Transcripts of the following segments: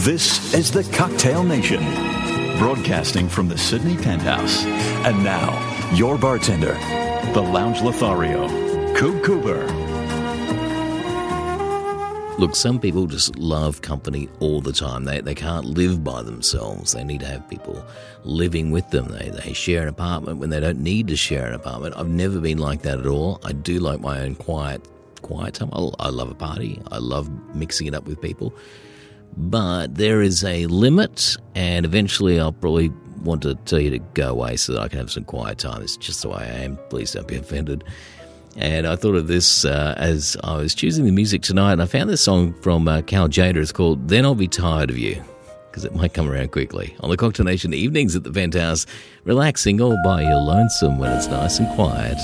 This is the Cocktail Nation, broadcasting from the Sydney Penthouse. And now, your bartender, the Lounge Lothario, Coop Cooper. Look, some people just love company all the time. They can't live by themselves. They need to have people living with them. They share an apartment when they don't need to share an apartment. I've never been like that at all. I do like my own quiet time. I love a party. I love mixing it up with people. But there is a limit, and eventually I'll probably want to tell you to go away so that I can have some quiet time. It's just the way I am. Please don't be offended. And I thought of this as I was choosing the music tonight, and I found this song from Cal Jader. It's called Then I'll Be Tired of You, because it might come around quickly. On the Cocktail Nation evenings at the Penthouse, relaxing all by your lonesome when it's nice and quiet.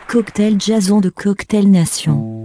Cocktail Jason de Cocktail Nation.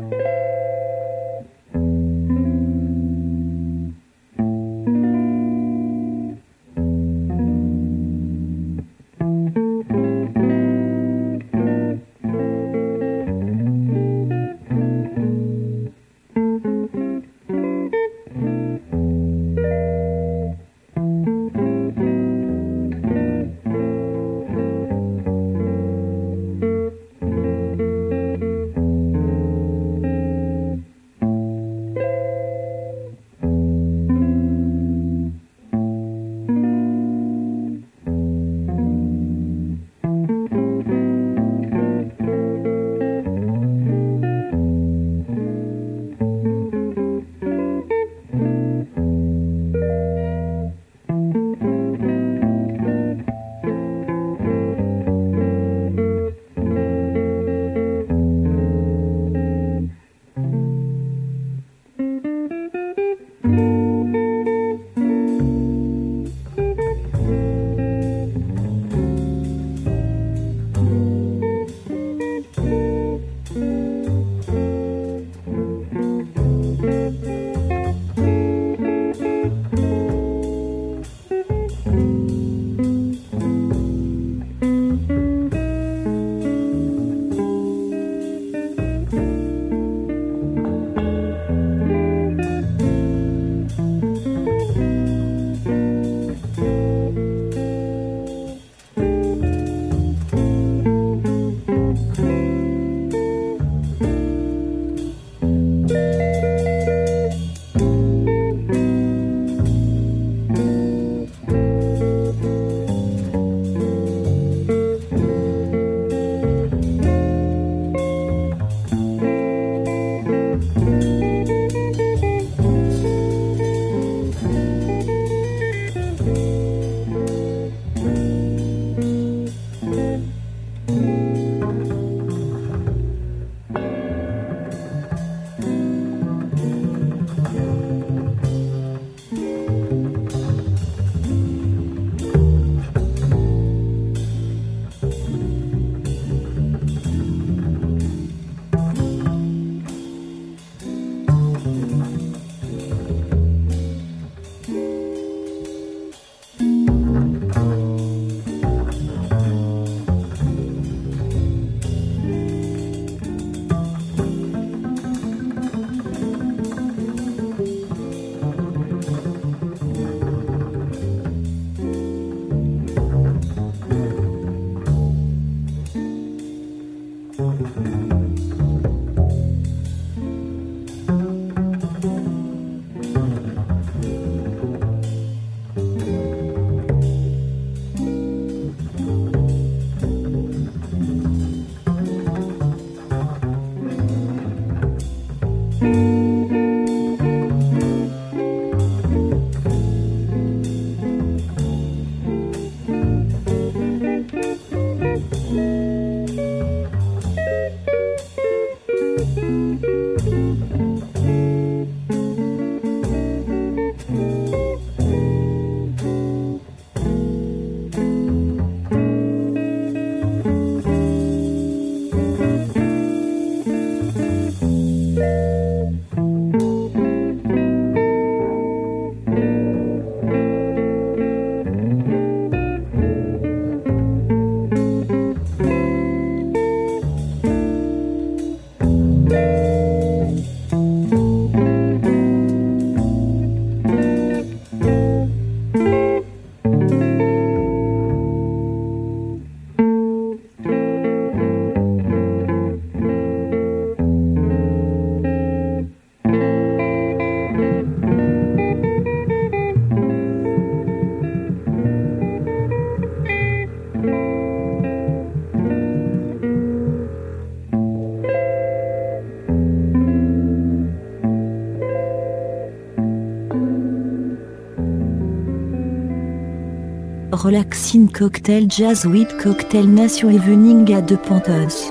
Relaxing Cocktail Jazz with Cocktail Nation Evening à De Pantos.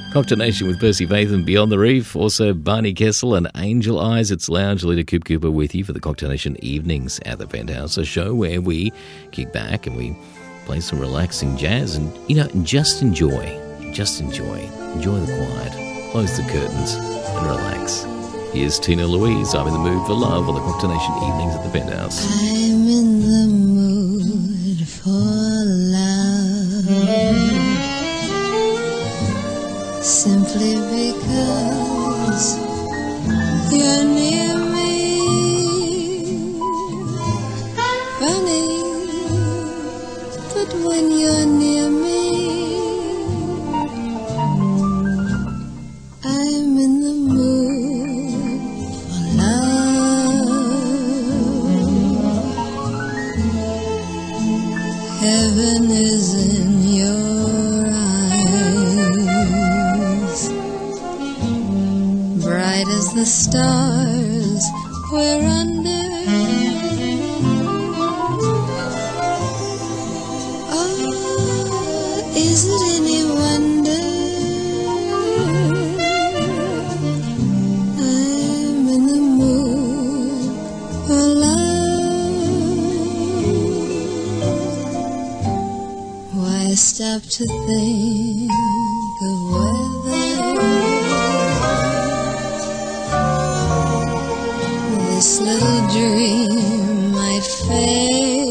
Cocktail Nation with Percy Faith and Beyond the Reef. Also Barney Kessel and Angel Eyes. It's Lounge leader Coop Cooper with you for the Cocktail Nation evenings at the Penthouse, a show where we kick back and we play some relaxing jazz and, just enjoy. Just enjoy. Enjoy the quiet. Close the curtains and relax. Here's Tina Louise. I'm in the mood for love on the Cocktail Nation evenings at the Penthouse. I'm in the mood for love. Simply because you're near me. Funny, but when you're near me, I'm in the mood for love. Heaven is in your eyes, bright as the stars we're under. Oh, is it any wonder I'm in the mood for love? Why stop to think of whether this little dream might fade?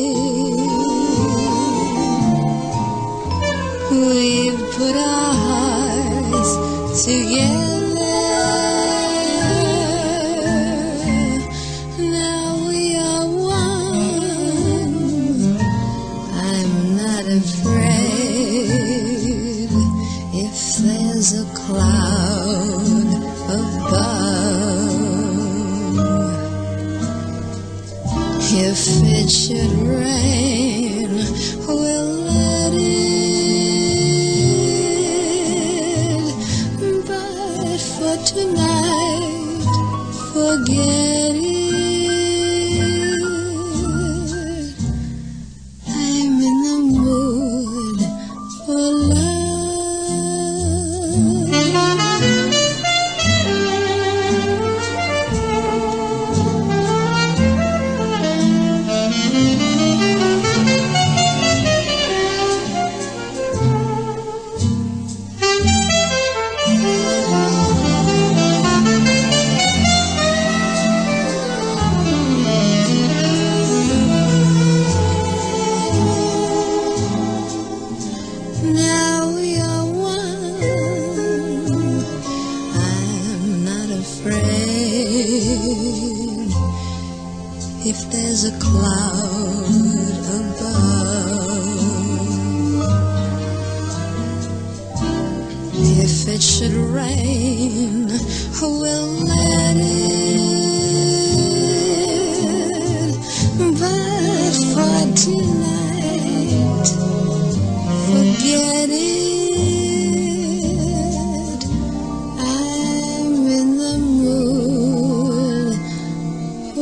We've put our hearts together. Now we are one. I'm not afraid if there's a cloud above. If it should rain, we'll let it. But for tonight, forget it. I'm in the mood for love. Now we are one. I'm not afraid if there's a cloud above. If it should rain, we'll let it. But for tonight, forget it. I'm in the mood for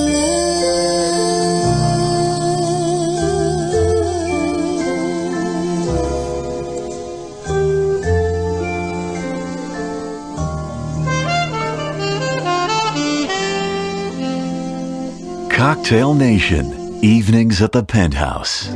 love. Cocktail Nation, evenings at the Penthouse.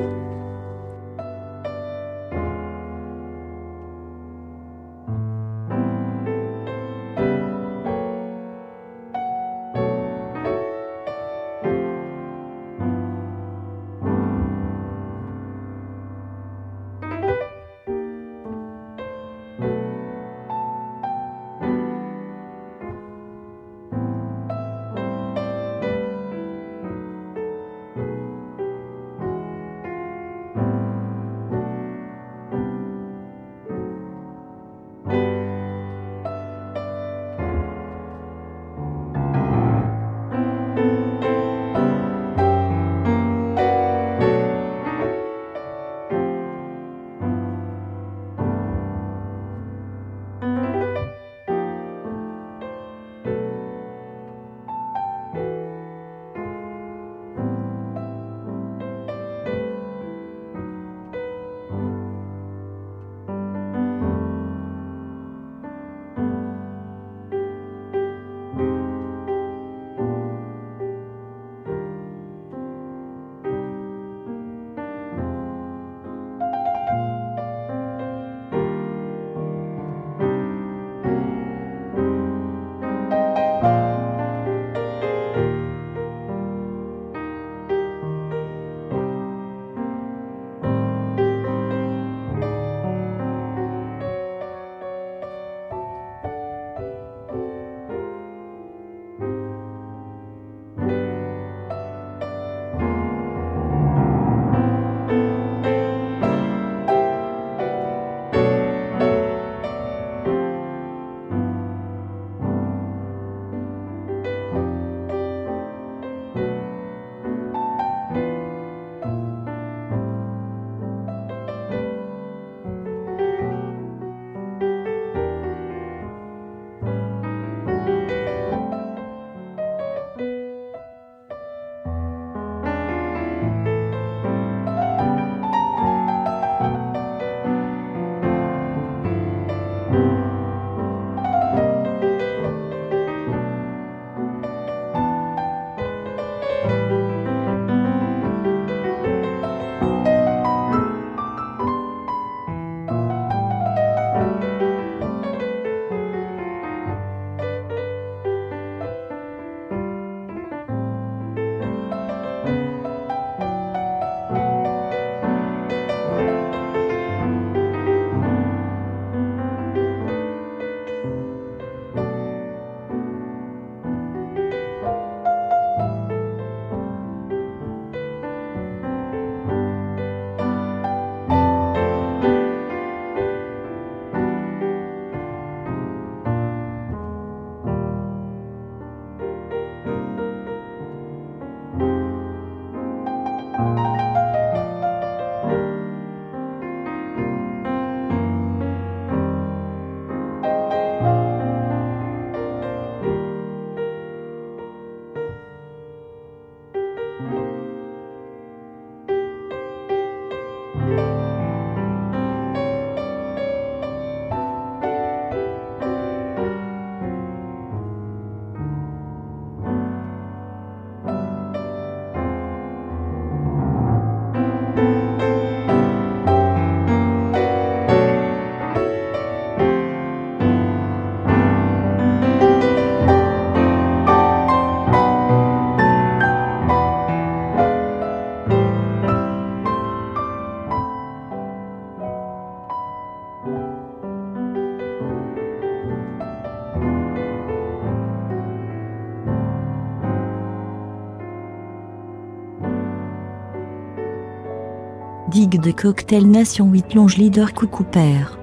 Digue de Cocktail Nation 8 Longe Leader Coucou Père.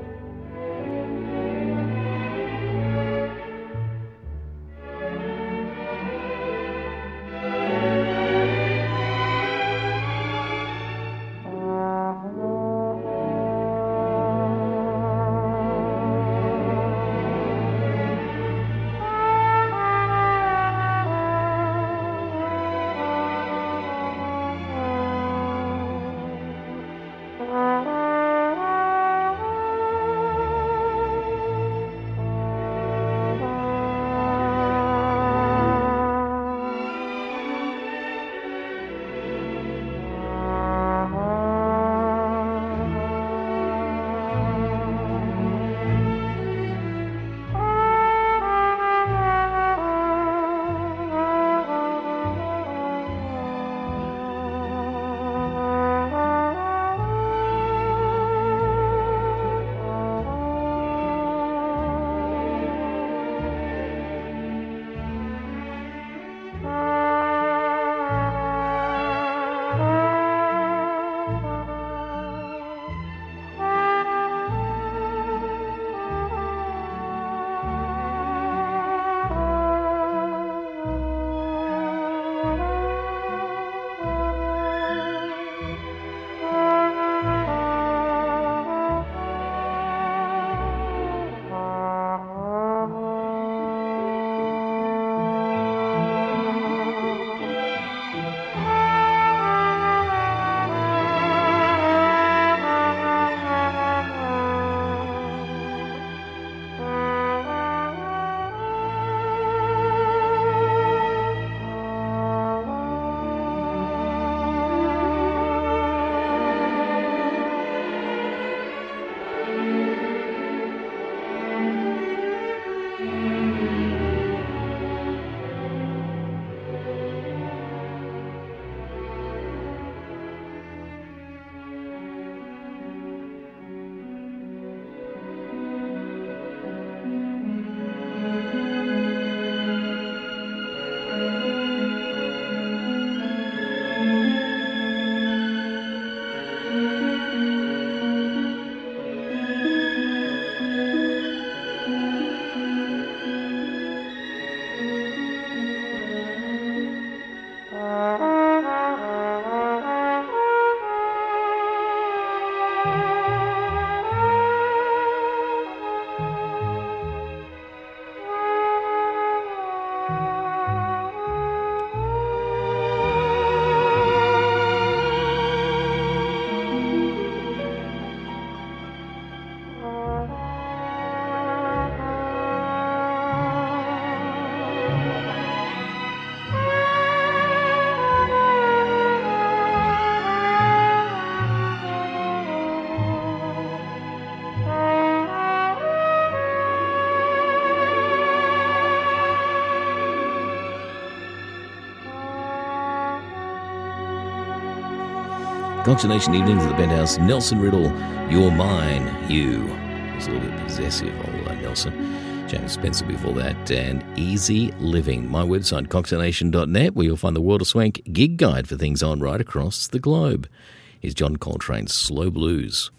Constellation Evenings at the Penthouse. Nelson Riddle, You're Mine, You. It's a little bit possessive, old Nelson. James Spencer before that. And Easy Living. My website, constellation.net, where you'll find the World of Swank gig guide for things on right across the globe. Here's John Coltrane's Slow Blues.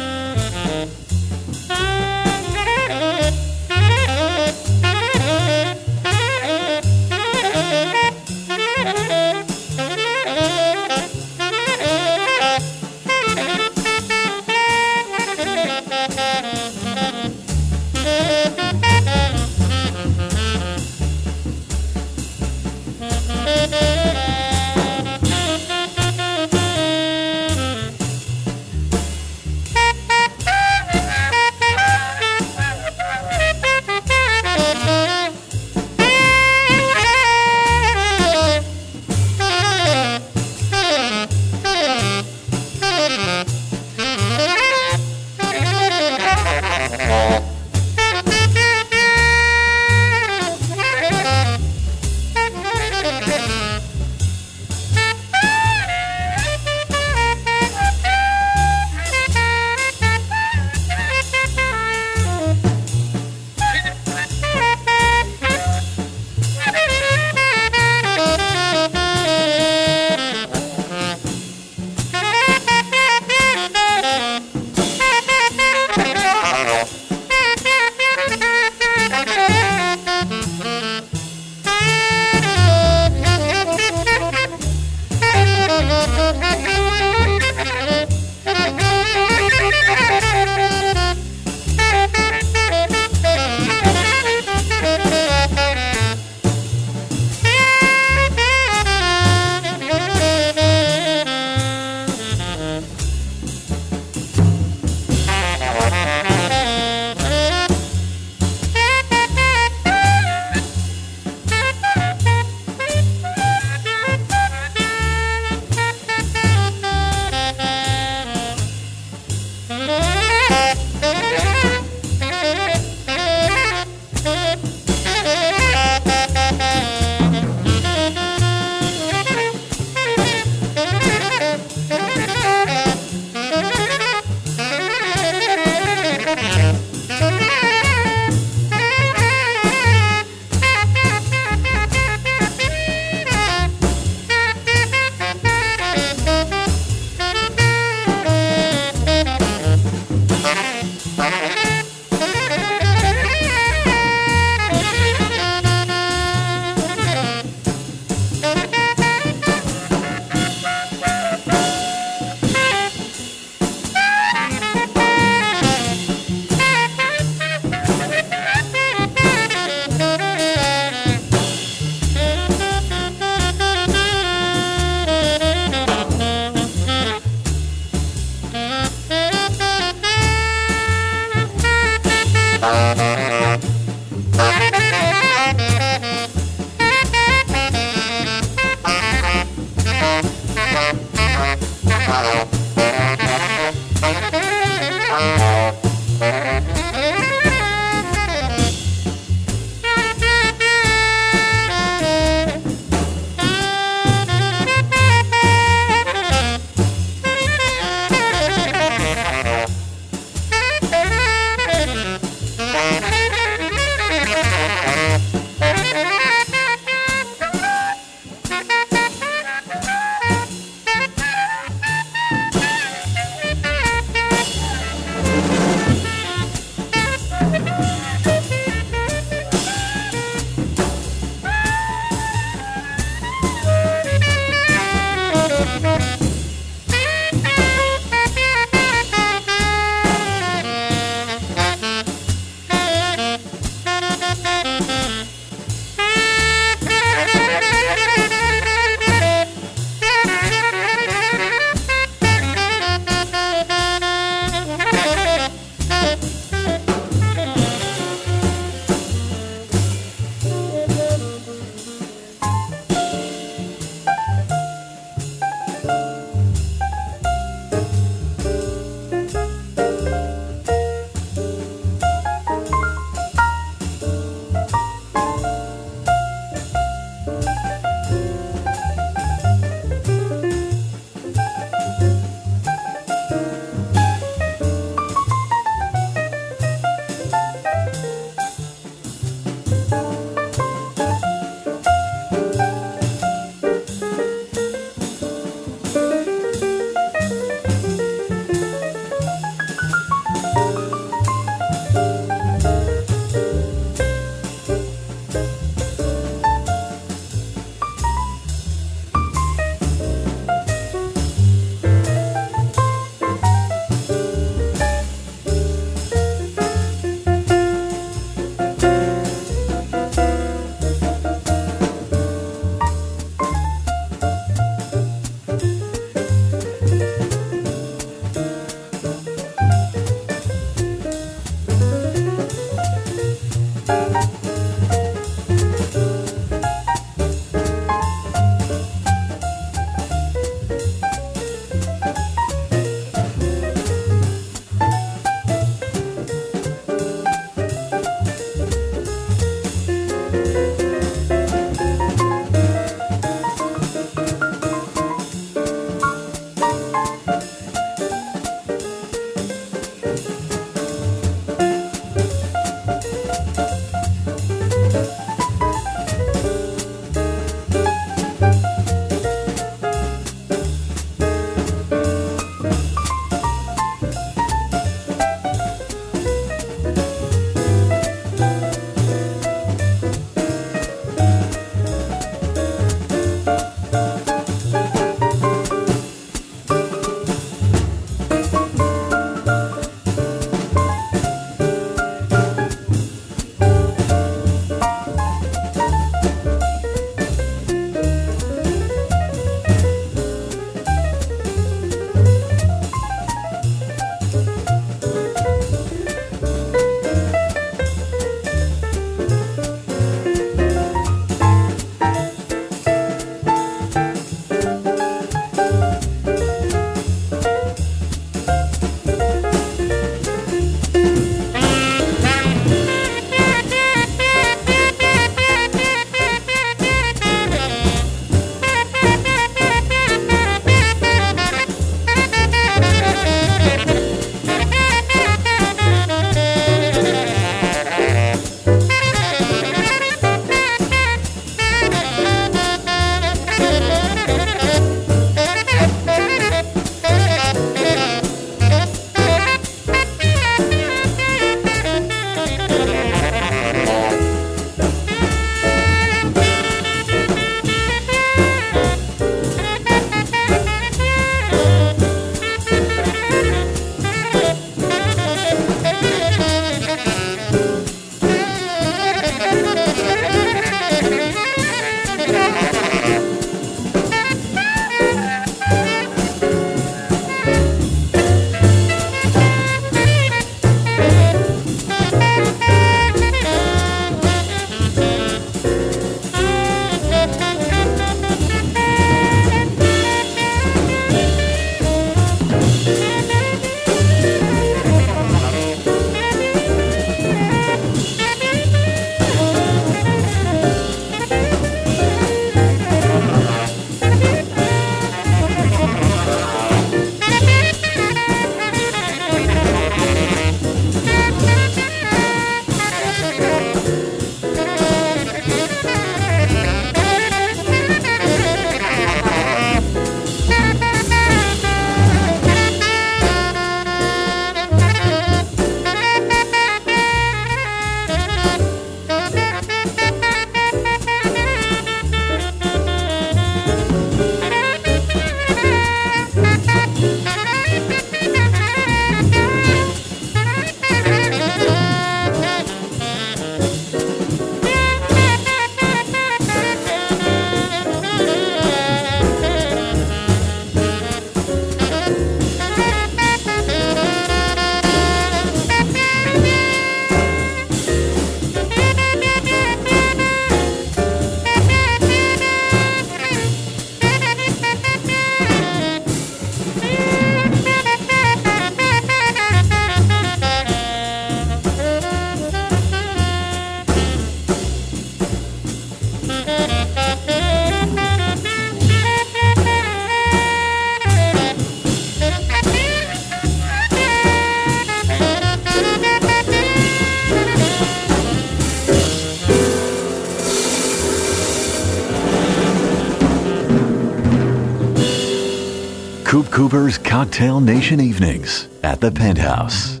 Coop Cooper's Cocktail Nation Evenings at the Penthouse.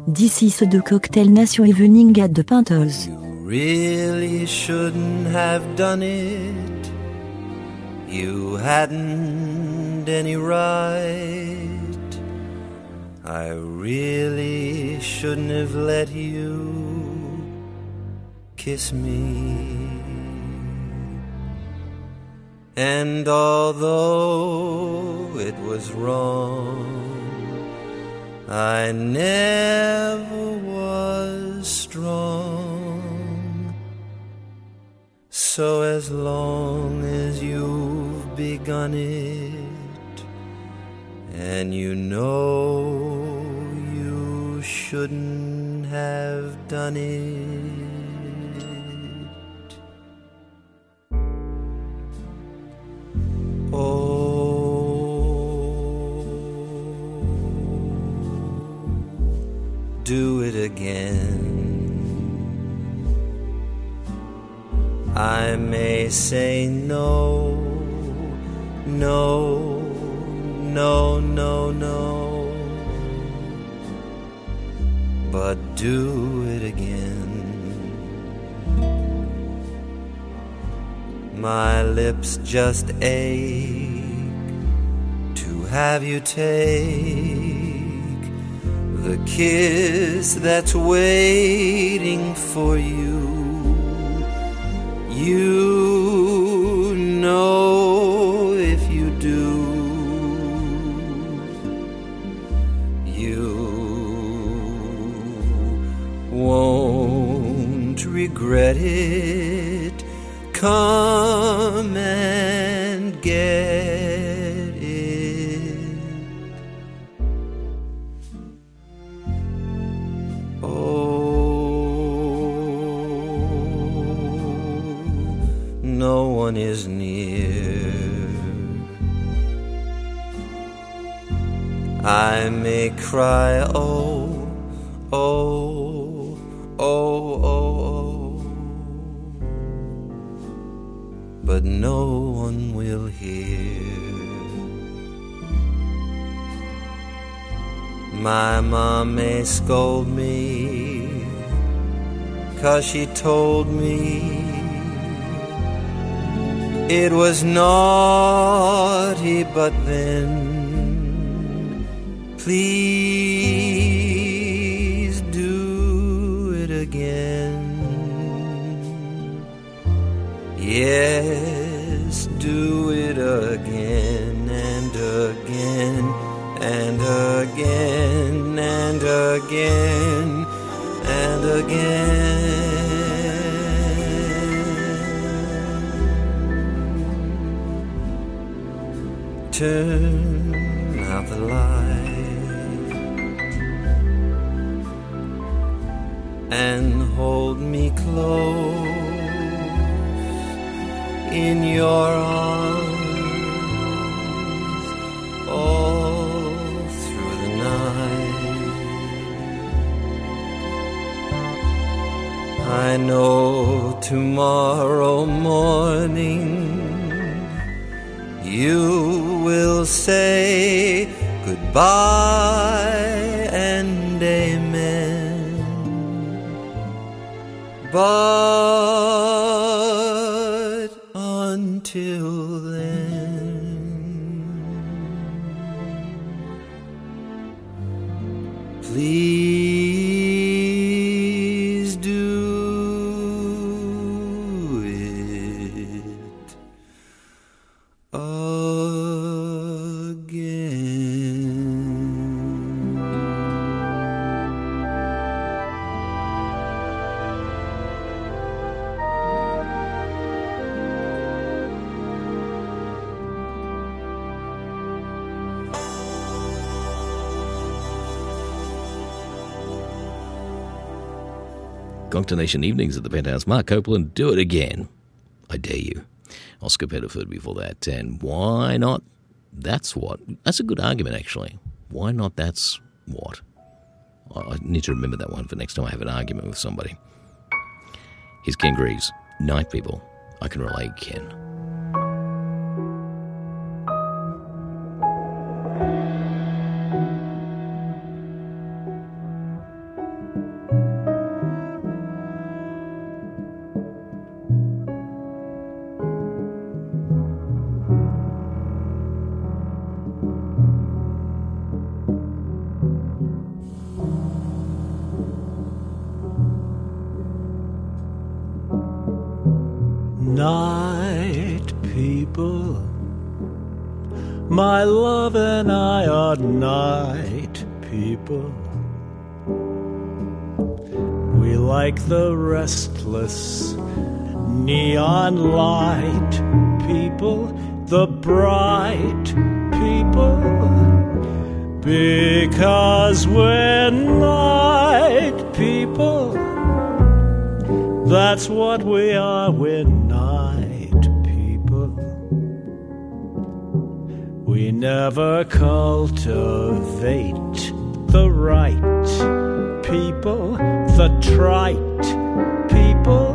This is the Cocktail Nation evening at the Penthouse. You really shouldn't have done it. You hadn't any right. I really shouldn't have let you kiss me. And although it was wrong, I never was strong. So as long as you've begun it, and you know you shouldn't have done it, do it again. I may say no, no, no, no, no, but do it again. My lips just ache to have you take the kiss that's waiting for you. You know if you do, you won't regret it. Come and get it. No one is near. I may cry, oh, oh, oh, oh, oh, but no one will hear. My mom may scold me 'cause she told me it was naughty, but then please do it again. Yes, do it again and again and again and again and again. Turn out the light and hold me close in your arms all through the night. I know tomorrow morning you will say goodbye and amen, but until then, please do it Cocktail Nation evenings at the Penthouse. Mark Copeland, do it again. I dare you. Oscar Pettiford before that. And why not? That's what. That's a good argument, actually. Why not? That's what. I need to remember that one for next time I have an argument with somebody. Here's Ken Greaves. Night People. I can relate, Ken. Night people, my love and I are night people. We like the restless neon light people, the bright people, because we're night people. That's what we are, we're night people. We never cultivate the right people, the trite people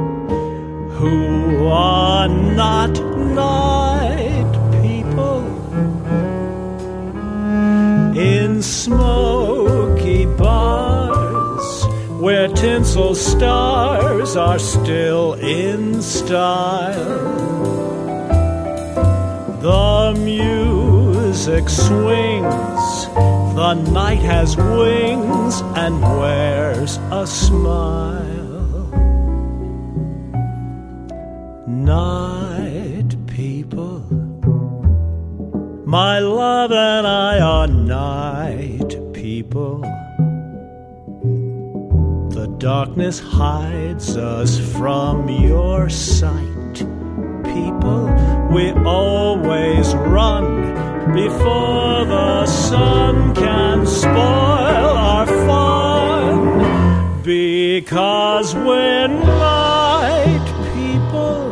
who are not night people. In smoky bars where tinsel stars are still in style, the music swings, the night has wings and wears a smile. Night people, my love and I are night people. The darkness hides us from your sight, people. We always run before the sun can spoil our fun, because we're night people.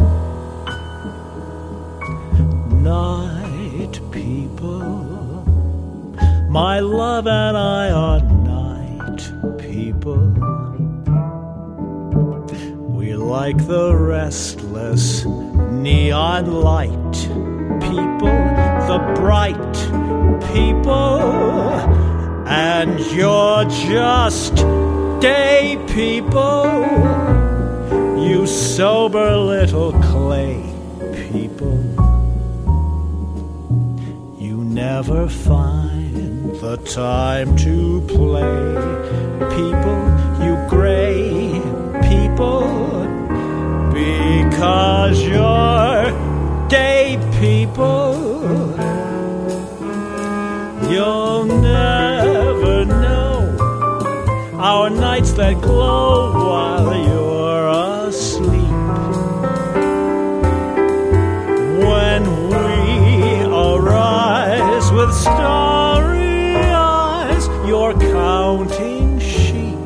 Night people, my love and I are night people. We like the restless neon light people, the bright people, and you're just day people, you sober little clay people. You never find the time to play people, you gray people, because you're day people. You'll never know our nights that glow while you're asleep. When we arise with starry eyes, you're counting sheep.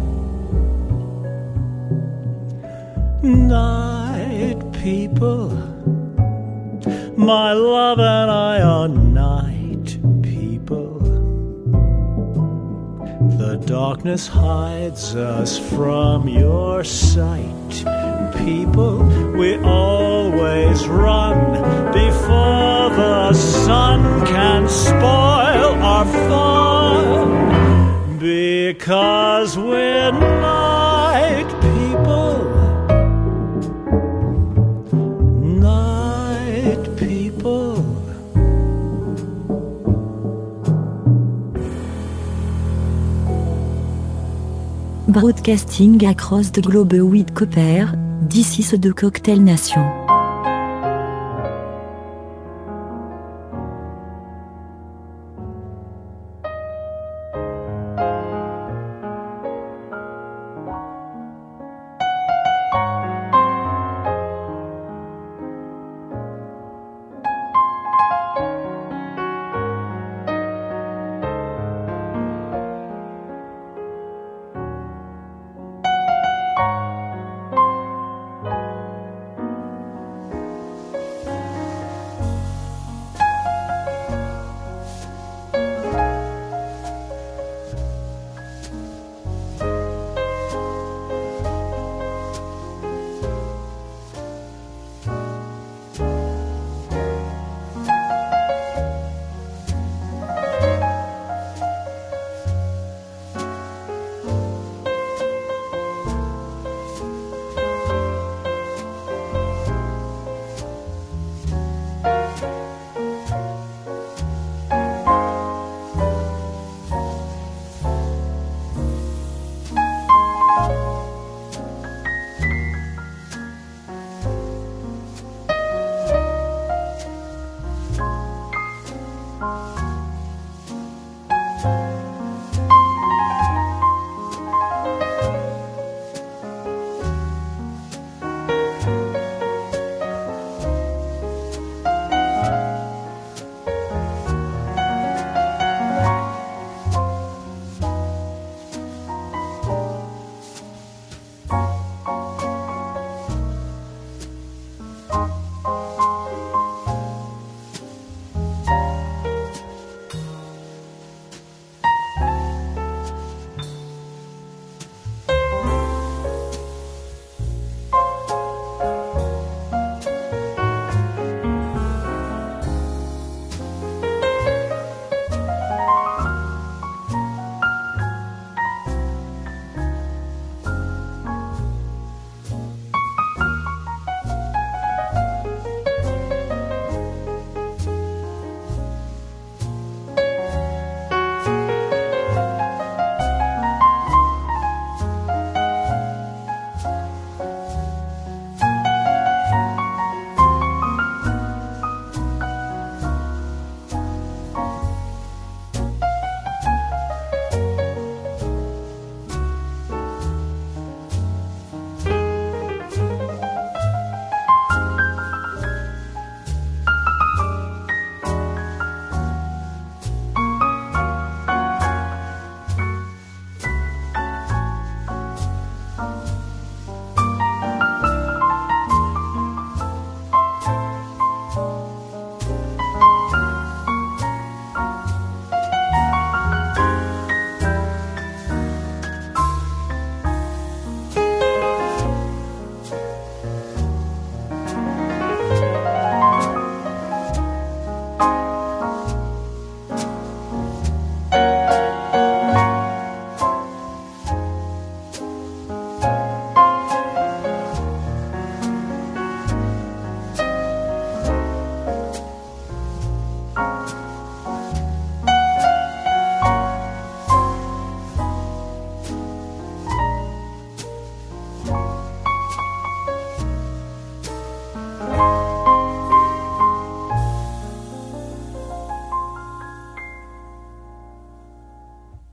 Night people, my love and I are night people. The darkness hides us from your sight, people. We always run before the sun can spoil our fun, because we're night people. Broadcasting across the globe with Cooper, this is the Cocktail Nation.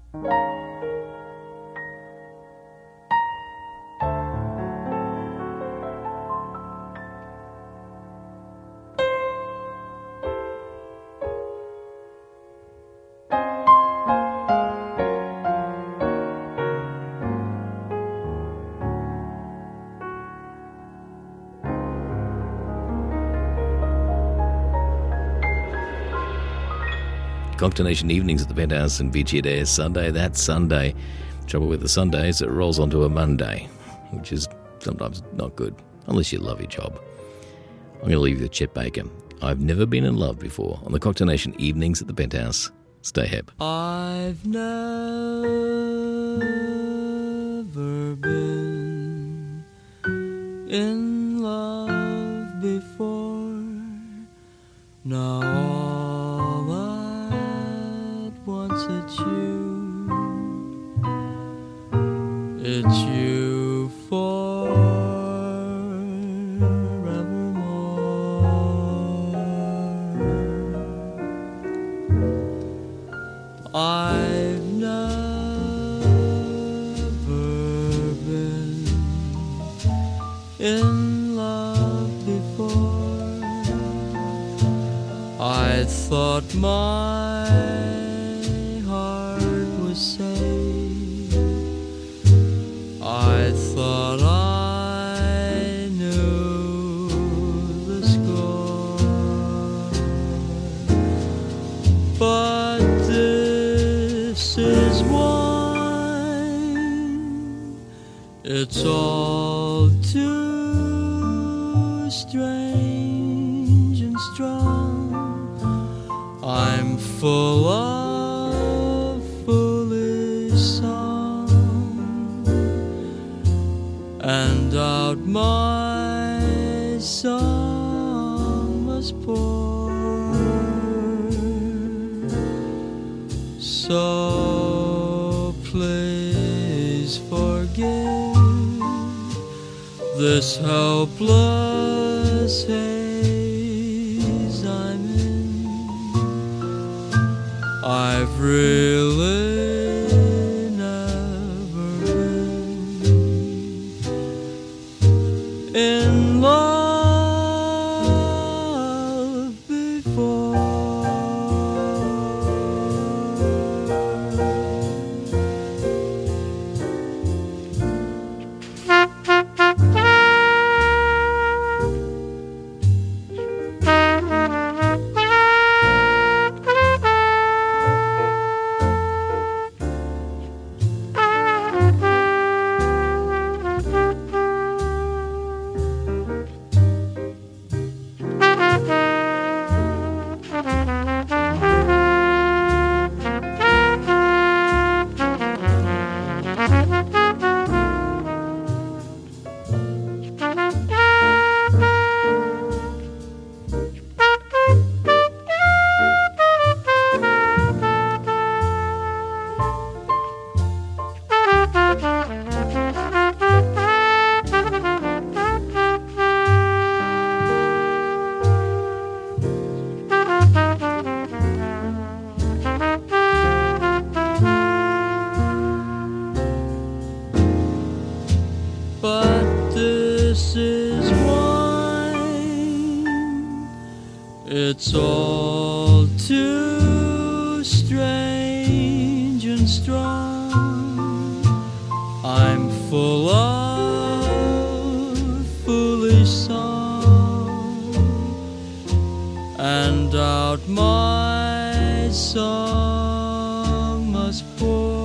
Cocktailnation evenings at the Penthouse and Beachy Day is Sunday. That's Sunday. Trouble with the Sundays, it rolls onto a Monday, which is sometimes not good, unless you love your job. I'm going to leave you with Chet Baker. I've never been in love before on the Cocktailnation evenings at the Penthouse. Stay hip. I've never been in love before. Now all at once it's you forevermore. I've never been in love before. I thought my heart was safe. I thought I knew the score, but this is wine. It's all too strange and strong. I'm full of foolish song, and out my song must pour. So please forgive this helpless haze I'm in. I've really never been in love before. But this is wine. It's all too strange and strong. I'm full of foolish song, and out my song must pour.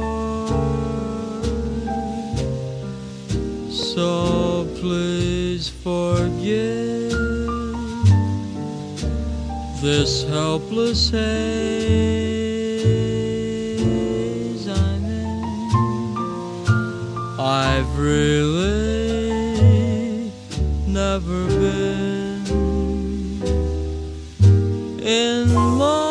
So please forgive this helpless haze I'm in. I've really never been in love